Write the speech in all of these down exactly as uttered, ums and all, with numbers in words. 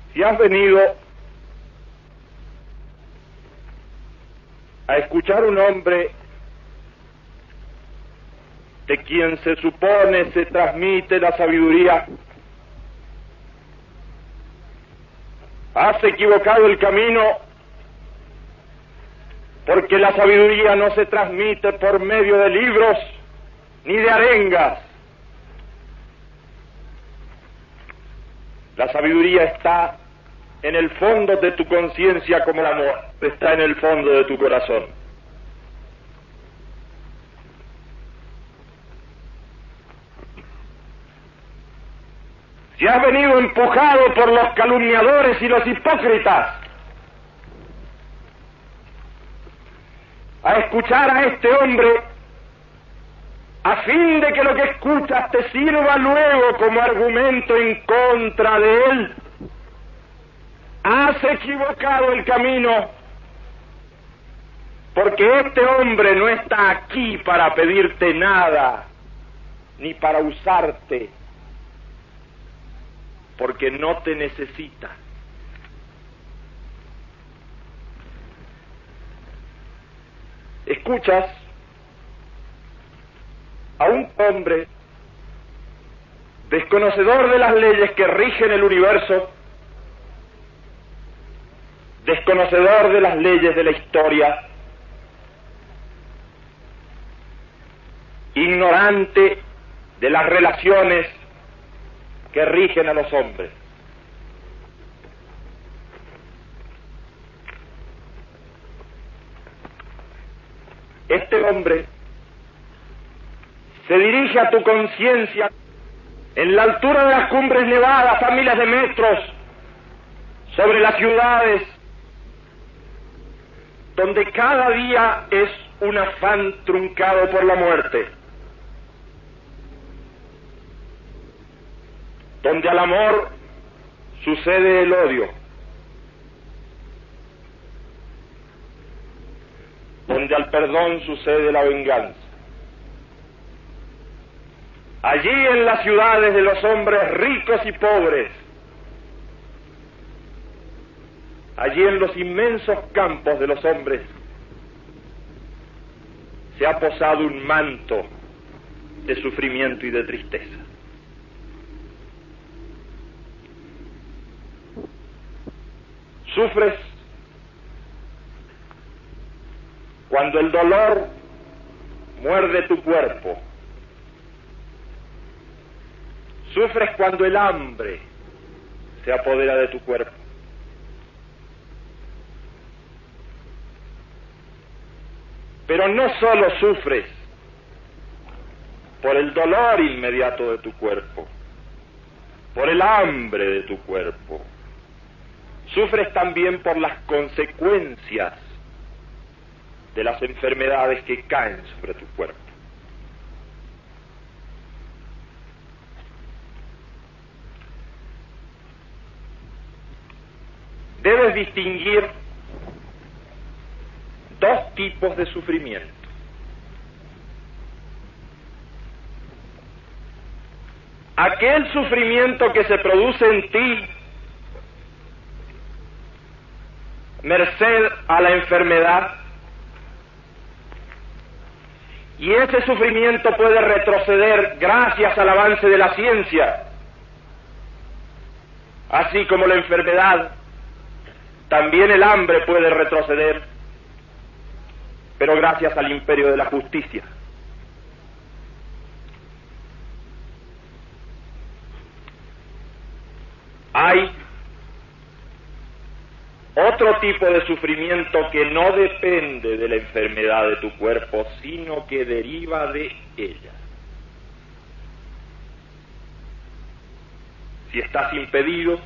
Si has venido a escuchar un hombre de quien se supone se transmite la sabiduría, has equivocado el camino, porque la sabiduría no se transmite por medio de libros ni de arengas. La sabiduría está en el fondo de tu conciencia, como el amor está en el fondo de tu corazón. Si has venido empujado por los calumniadores y los hipócritas a escuchar a este hombre, a fin de que lo que escuchas te sirva luego como argumento en contra de él, has equivocado el camino, porque este hombre no está aquí para pedirte nada, ni para usarte, porque no te necesita. Escuchas a un hombre desconocedor de las leyes que rigen el universo, desconocedor de las leyes de la historia, ignorante de las relaciones que rigen a los hombres. Este hombre se dirige a tu conciencia en la altura de las cumbres nevadas a miles de metros sobre las ciudades, donde cada día es un afán truncado por la muerte, donde al amor sucede el odio, donde al perdón sucede la venganza. Allí en las ciudades de los hombres ricos y pobres, allí en los inmensos campos de los hombres, se ha posado un manto de sufrimiento y de tristeza. Sufres cuando el dolor muerde tu cuerpo. Sufres cuando el hambre se apodera de tu cuerpo. Pero no solo sufres por el dolor inmediato de tu cuerpo, por el hambre de tu cuerpo, sufres también por las consecuencias de las enfermedades que caen sobre tu cuerpo. Debes distinguir dos tipos de sufrimiento. Aquel sufrimiento que se produce en ti merced a la enfermedad, y ese sufrimiento puede retroceder gracias al avance de la ciencia, así como la enfermedad. También el hambre puede retroceder, pero gracias al imperio de la justicia. Hay otro tipo de sufrimiento que no depende de la enfermedad de tu cuerpo, sino que deriva de ella. Si estás impedido,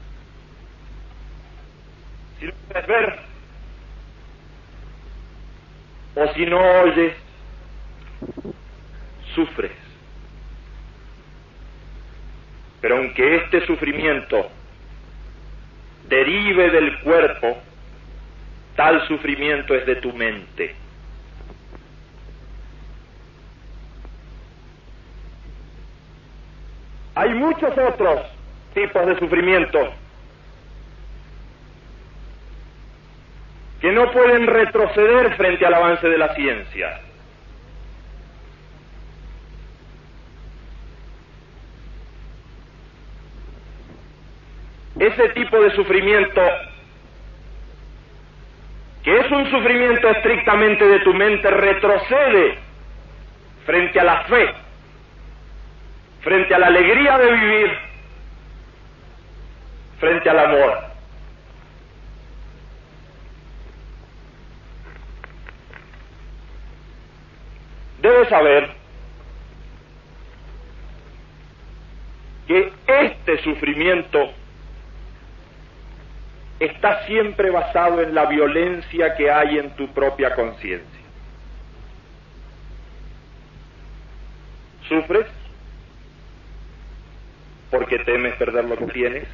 si no puedes ver, o si no oyes, sufres. Pero aunque este sufrimiento derive del cuerpo, tal sufrimiento es de tu mente. Hay muchos otros tipos de sufrimiento que no pueden retroceder frente al avance de la ciencia. Ese tipo de sufrimiento, que es un sufrimiento estrictamente de tu mente, retrocede frente a la fe, frente a la alegría de vivir, frente al amor. Debes saber que este sufrimiento está siempre basado en la violencia que hay en tu propia conciencia. ¿Sufres porque temes perder lo que tienes?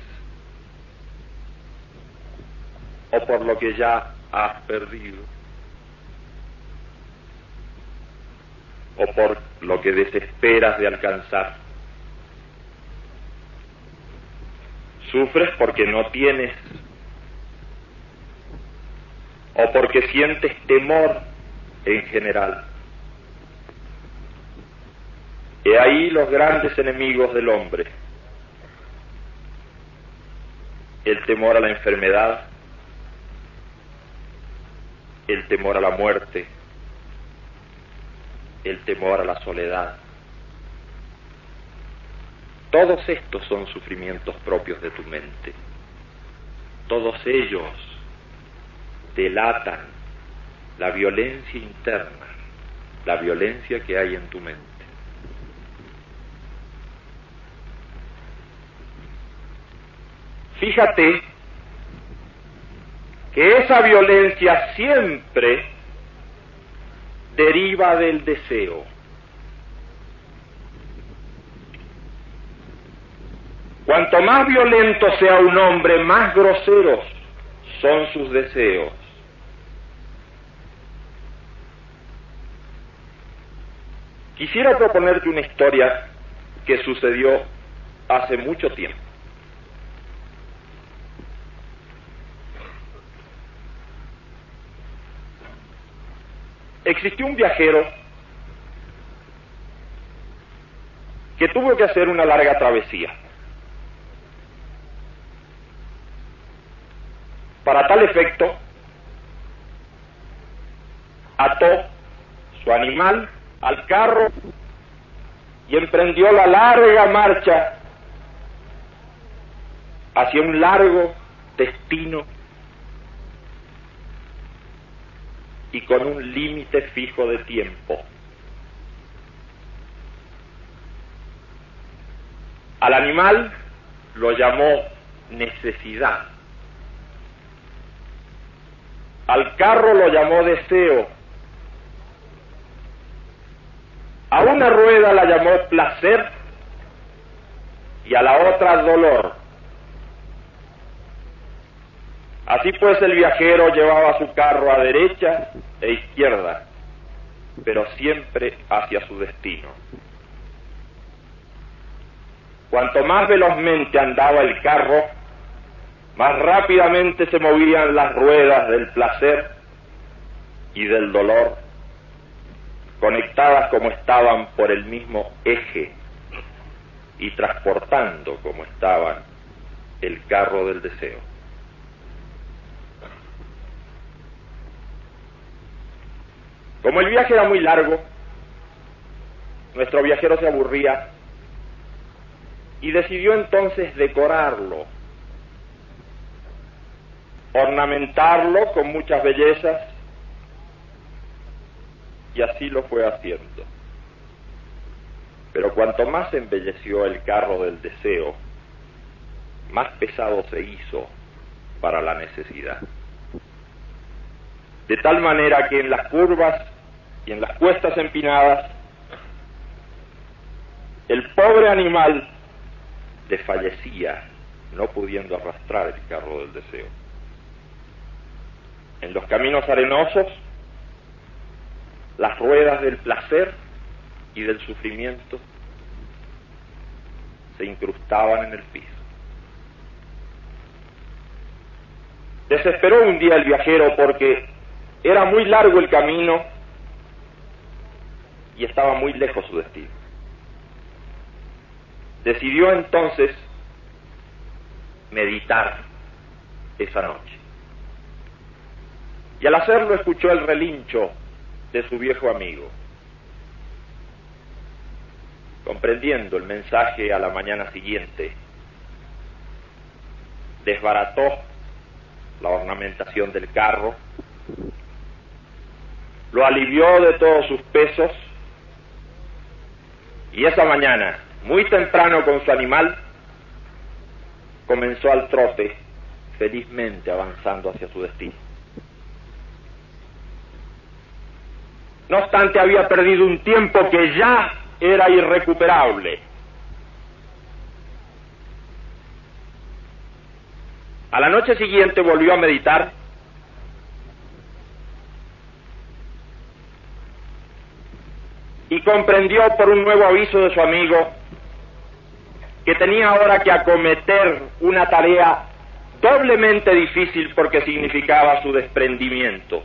¿O por lo que ya has perdido? ¿O por lo que desesperas de alcanzar? ¿Sufres porque no tienes? ¿O porque sientes temor en general? He ahí los grandes enemigos del hombre: el temor a la enfermedad, el temor a la muerte, el temor a la soledad. Todos estos son sufrimientos propios de tu mente. Todos ellos delatan la violencia interna, la violencia que hay en tu mente. Fíjate que esa violencia siempre deriva del deseo. Cuanto más violento sea un hombre, más groseros son sus deseos. Quisiera proponerte una historia que sucedió hace mucho tiempo. Existió un viajero que tuvo que hacer una larga travesía. Para tal efecto, ató su animal al carro y emprendió la larga marcha hacia un largo destino y con un límite fijo de tiempo. Al animal lo llamó necesidad. Al carro lo llamó deseo. A una rueda la llamó placer y a la otra dolor. Así pues, el viajero llevaba su carro a derecha e izquierda, pero siempre hacia su destino. Cuanto más velozmente andaba el carro, más rápidamente se movían las ruedas del placer y del dolor, conectadas como estaban por el mismo eje y transportando como estaban el carro del deseo. Como el viaje era muy largo, nuestro viajero se aburría y decidió entonces decorarlo, ornamentarlo con muchas bellezas, y así lo fue haciendo. Pero cuanto más embelleció el carro del deseo, más pesado se hizo para la necesidad. De tal manera que en las curvas y en las cuestas empinadas, el pobre animal desfallecía, no pudiendo arrastrar el carro del deseo. En los caminos arenosos, las ruedas del placer y del sufrimiento se incrustaban en el piso. Desesperó un día el viajero porque Era muy largo el camino y estaba muy lejos su destino. Decidió entonces meditar esa noche. Y al hacerlo escuchó el relincho de su viejo amigo. Comprendiendo el mensaje a la mañana siguiente, desbarató la ornamentación del carro, lo alivió de todos sus pesos y esa mañana, muy temprano con su animal, comenzó al trote, felizmente avanzando hacia su destino. No obstante, había perdido un tiempo que ya era irrecuperable. A la noche siguiente volvió a meditar y comprendió por un nuevo aviso de su amigo que tenía ahora que acometer una tarea doblemente difícil porque significaba su desprendimiento.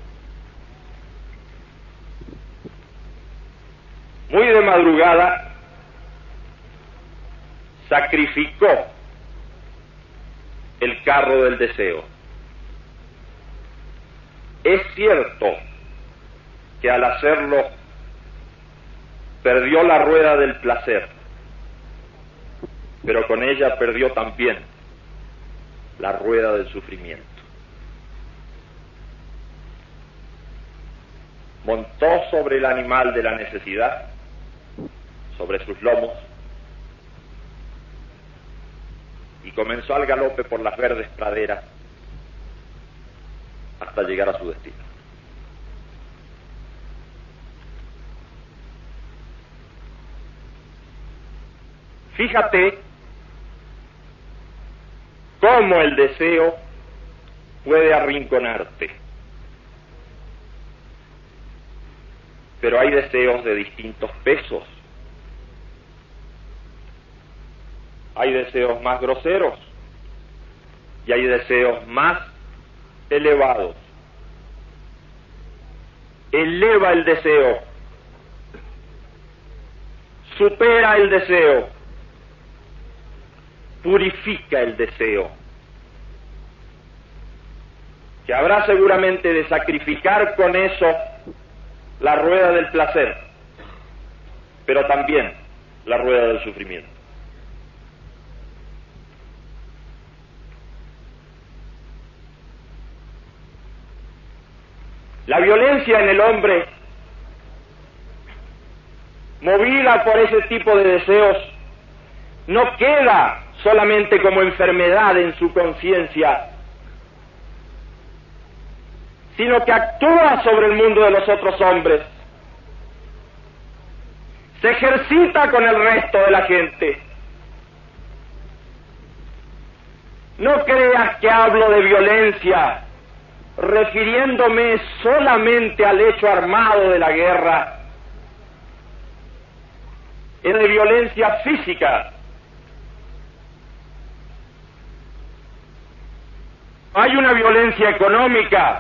Muy de madrugada sacrificó el carro del deseo. Es cierto que al hacerlo perdió la rueda del placer, pero con ella perdió también la rueda del sufrimiento. Montó sobre el animal de la necesidad, sobre sus lomos, y comenzó al galope por las verdes praderas hasta llegar a su destino. Fíjate cómo el deseo puede arrinconarte. Pero hay deseos de distintos pesos. Hay deseos más groseros y hay deseos más elevados. Eleva el deseo, supera el deseo, purifica el deseo, que habrá seguramente de sacrificar con eso la rueda del placer, pero también la rueda del sufrimiento. La violencia en el hombre, movida por ese tipo de deseos, no queda solamente como enfermedad en su conciencia, sino que actúa sobre el mundo de los otros hombres, se ejercita con el resto de la gente. No creas que hablo de violencia refiriéndome solamente al hecho armado de la guerra. Es de violencia física. Hay una violencia económica.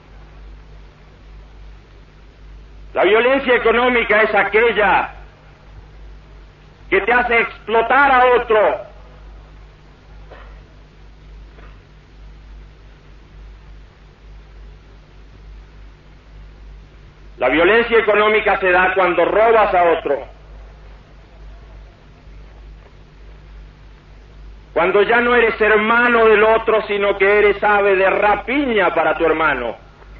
La violencia económica es aquella que te hace explotar a otro. La violencia económica se da cuando robas a otro, cuando ya no eres hermano del otro, sino que eres ave de rapiña para tu hermano.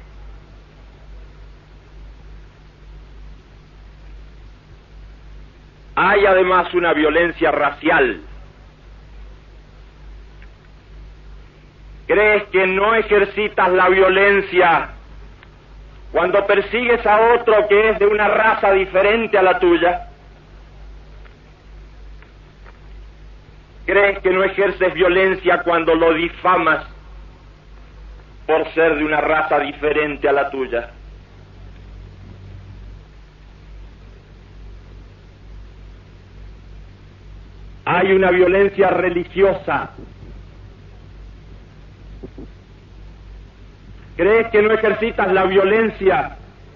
Hay además una violencia racial. ¿Crees que no ejercitas la violencia cuando persigues a otro que es de una raza diferente a la tuya? ¿Crees que no ejerces violencia cuando lo difamas por ser de una raza diferente a la tuya? Hay una violencia religiosa. ¿Crees que no ejercitas la violencia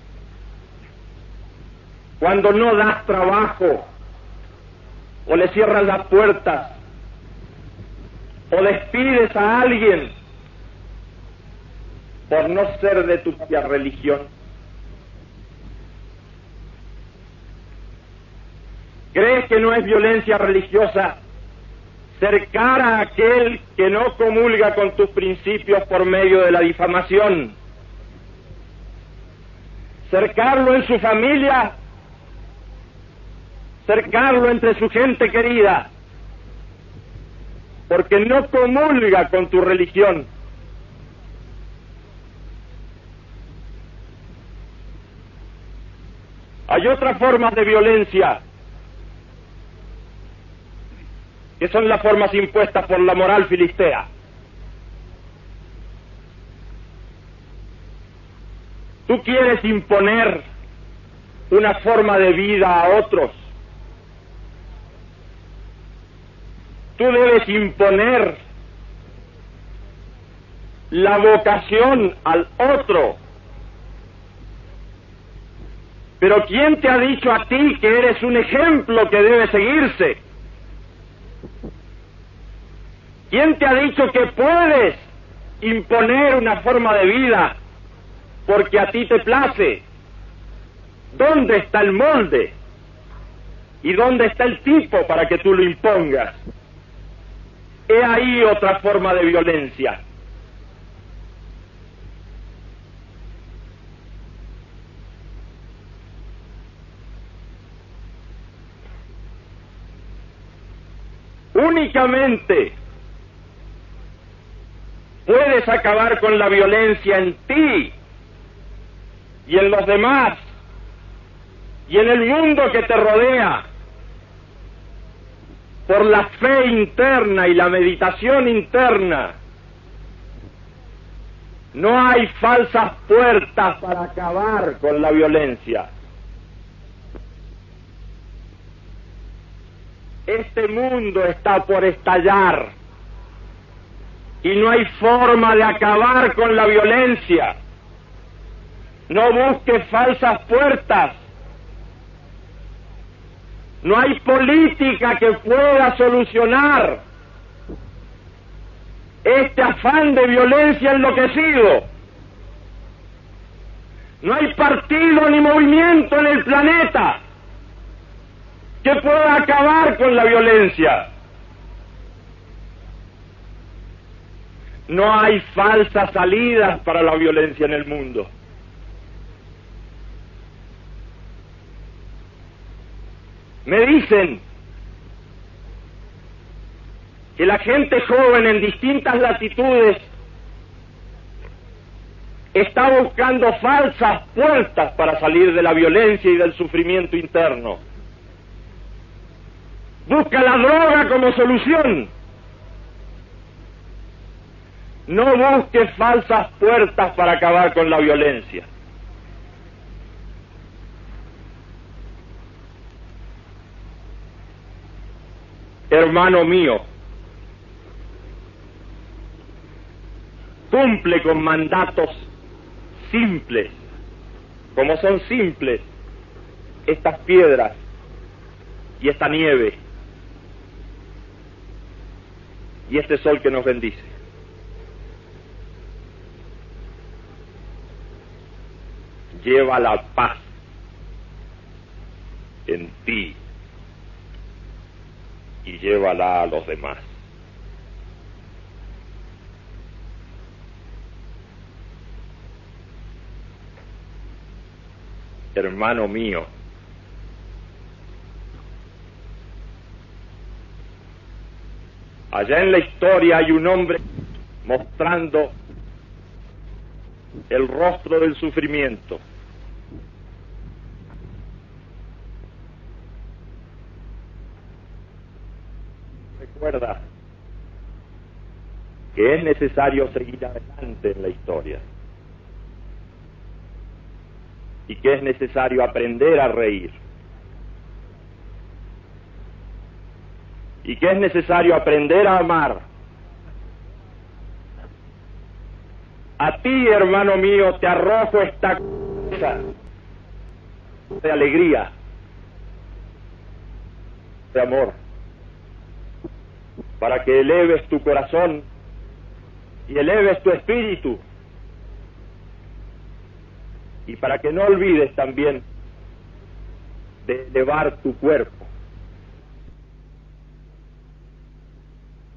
cuando no das trabajo, o le cierras las puertas, o despides a alguien por no ser de tu propia religión? ¿Crees que no es violencia religiosa cercar a aquel que no comulga con tus principios por medio de la difamación? Cercarlo en su familia, cercarlo entre su gente querida, porque no comulga con tu religión. Hay otras formas de violencia, que son las formas impuestas por la moral filistea. Tú quieres imponer una forma de vida a otros. Tú debes imponer la vocación al otro. Pero ¿quién te ha dicho a ti que eres un ejemplo que debe seguirse? ¿Quién te ha dicho que puedes imponer una forma de vida porque a ti te place? ¿Dónde está el molde? ¿Y dónde está el tipo para que tú lo impongas? He ahí otra forma de violencia. Únicamente puedes acabar con la violencia en ti y en los demás y en el mundo que te rodea por la fe interna y la meditación interna. No hay falsas puertas para acabar con la violencia. Este mundo está por estallar y no hay forma de acabar con la violencia. No busques falsas puertas. No hay política que pueda solucionar este afán de violencia enloquecido. No hay partido ni movimiento en el planeta que pueda acabar con la violencia. No hay falsas salidas para la violencia en el mundo. Me dicen que la gente joven en distintas latitudes está buscando falsas puertas para salir de la violencia y del sufrimiento interno. Busca la droga como solución. No busques falsas puertas para acabar con la violencia. Hermano mío, cumple con mandatos simples, como son simples estas piedras y esta nieve y este sol que nos bendice. Lleva la paz en ti y llévala a los demás. Hermano mío, allá en la historia hay un hombre mostrando el rostro del sufrimiento. Recuerda que es necesario seguir adelante en la historia y que es necesario aprender a reír y que es necesario aprender a amar A ti, hermano mío, te arrojo esta cosa de alegría, de amor, para que eleves tu corazón y eleves tu espíritu, y para que no olvides también de elevar tu cuerpo.